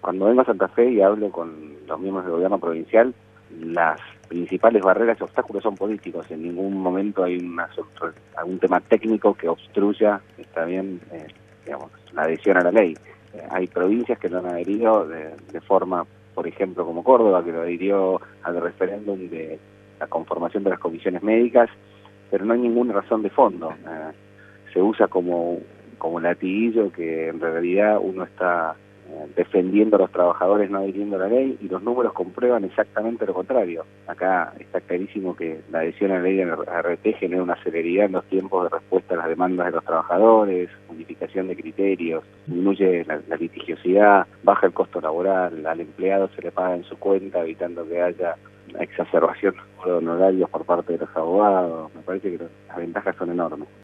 Cuando vengo a Santa Fe y hablo con los miembros del gobierno provincial, las principales barreras y obstáculos son políticos. En ningún momento hay algún tema técnico que obstruya, está bien, digamos, la adhesión a la ley. Hay provincias que lo han adherido de forma, por ejemplo, como Córdoba, que lo adhirió al referéndum de la conformación de las comisiones médicas, pero no hay ninguna razón de fondo. Se usa como latiguillo que en realidad uno está defendiendo a los trabajadores no adhiriendo a la ley, y los números comprueban exactamente lo contrario. Acá está clarísimo que la adhesión a la ley de ART genera una celeridad en los tiempos de respuesta a las demandas de los trabajadores, unificación de criterios, disminuye la litigiosidad, baja el costo laboral, al empleado se le paga en su cuenta, evitando que haya una exacerbación de honorarios por parte de los abogados. Me parece que las ventajas son enormes.